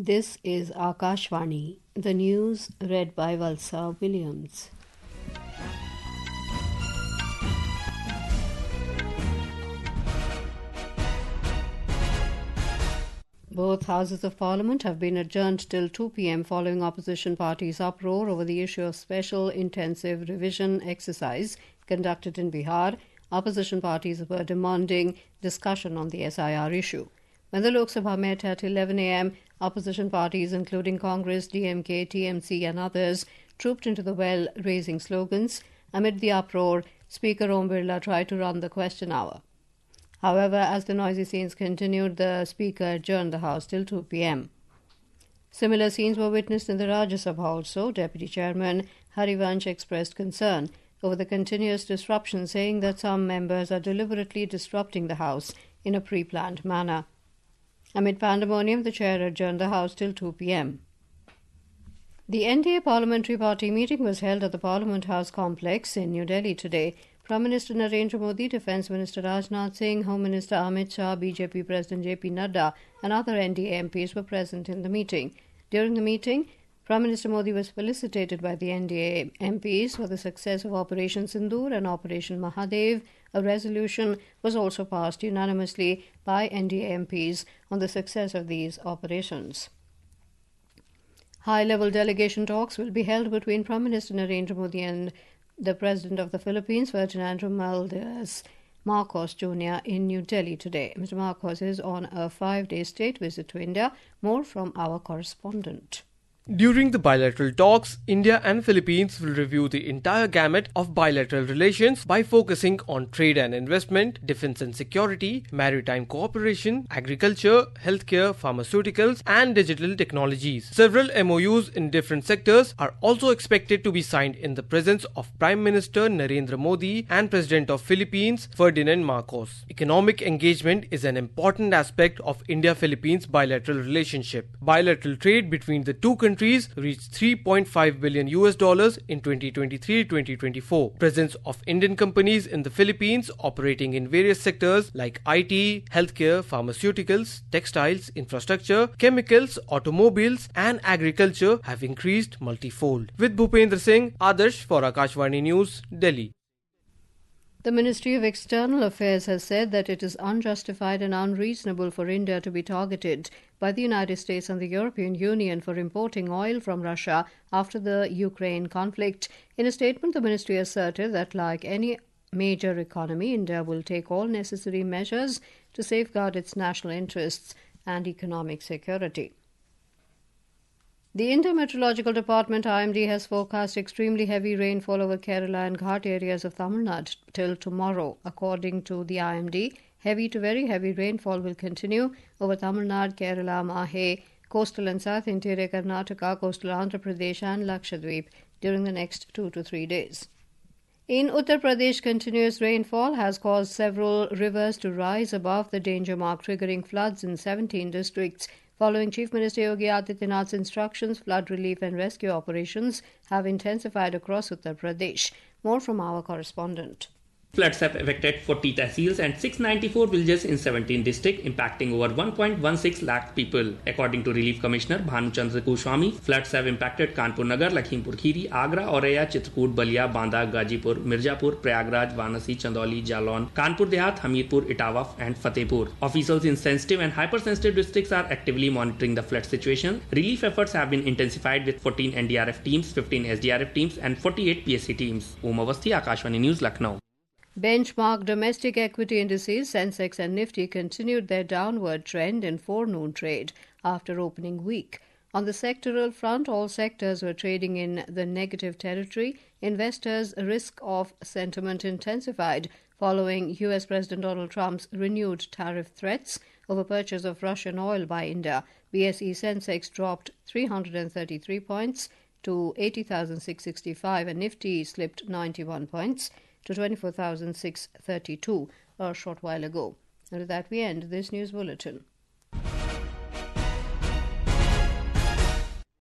This is Akashvani, the news read by Valsa Williams. Both houses of parliament have been adjourned till 2 p.m. following opposition parties' uproar over the issue of special intensive revision exercise conducted in Bihar. Opposition parties were demanding discussion on the SIR issue. When the Lok Sabha met at 11 a.m., opposition parties including Congress, DMK, TMC and others trooped into the well raising slogans. Amid the uproar, Speaker Om Birla tried to run the question hour. However, as the noisy scenes continued, the Speaker adjourned the House till 2 p.m. Similar scenes were witnessed in the Rajya Sabha also. Deputy Chairman Harivansh expressed concern over the continuous disruption, saying that some members are deliberately disrupting the House in a pre-planned manner. Amid pandemonium, the Chair adjourned the House till 2 p.m. The NDA Parliamentary Party meeting was held at the Parliament House complex in New Delhi today. Prime Minister Narendra Modi, Defence Minister Rajnath Singh, Home Minister Amit Shah, BJP President JP Nadda and other NDA MPs were present in the meeting. During the meeting, Prime Minister Modi was felicitated by the NDA MPs for the success of Operation Sindoor and Operation Mahadev. A resolution was also passed unanimously by NDA MPs on the success of these operations. High-level delegation talks will be held between Prime Minister Narendra Modi and the President of the Philippines, Ferdinand Romualdez Marcos Jr. in New Delhi today. Mr. Marcos is on a 5-day state visit to India. More from our correspondent. During the bilateral talks, India and Philippines will review the entire gamut of bilateral relations by focusing on trade and investment, defense and security, maritime cooperation, agriculture, healthcare, pharmaceuticals and digital technologies. Several MOUs in different sectors are also expected to be signed in the presence of Prime Minister Narendra Modi and President of Philippines Ferdinand Marcos. Economic engagement is an important aspect of India-Philippines bilateral relationship. Bilateral trade between the two countries reached $3.5 billion in 2023-2024. Presence of Indian companies in the Philippines operating in various sectors like IT, healthcare, pharmaceuticals, textiles, infrastructure, chemicals, automobiles and agriculture have increased multifold. With Bhupendra Singh, Adarsh for Akashvani News, Delhi. The Ministry of External Affairs has said that it is unjustified and unreasonable for India to be targeted by the United States and the European Union for importing oil from Russia after the Ukraine conflict. In a statement, the ministry asserted that, like any major economy, India will take all necessary measures to safeguard its national interests and economic security. The India Meteorological Department IMD has forecast extremely heavy rainfall over Kerala and Ghat areas of Tamil Nadu till tomorrow. According to the IMD, heavy to very heavy rainfall will continue over Tamil Nadu, Kerala, Mahe, coastal and south interior Karnataka, coastal Andhra Pradesh and Lakshadweep during the next 2 to 3 days. In Uttar Pradesh, continuous rainfall has caused several rivers to rise above the danger mark, triggering floods in 17 districts. Following Chief Minister Yogi Adityanath's instructions, flood relief and rescue operations have intensified across Uttar Pradesh. More from our correspondent. Floods have affected 40 tehsils and 694 villages in 17 districts, impacting over 1.16 lakh people. According to Relief Commissioner Bhanu Chandra Goswami, floods have impacted Kanpur Nagar, Lakhimpur Kheri, Agra, Auraiya, Chitrakoot, Balia, Banda, Gazipur, Mirzapur, Prayagraj, Vanasi, Chandauli, Jalon, Kanpur Dehat, Hamirpur, Etawah and Fatehpur. Officials in sensitive and hypersensitive districts are actively monitoring the flood situation. Relief efforts have been intensified with 14 NDRF teams, 15 SDRF teams and 48 PSC teams. Om Avasthi, Akashvani News, Lucknow. Benchmark domestic equity indices Sensex and Nifty continued their downward trend in forenoon trade after opening week. On the sectoral front, all sectors were trading in the negative territory. Investors' risk-off sentiment intensified following US President Donald Trump's renewed tariff threats over purchase of Russian oil by India. BSE Sensex dropped 333 points to 80,665 and Nifty slipped 91 points to 24,632 a short while ago. And with that we end this news bulletin.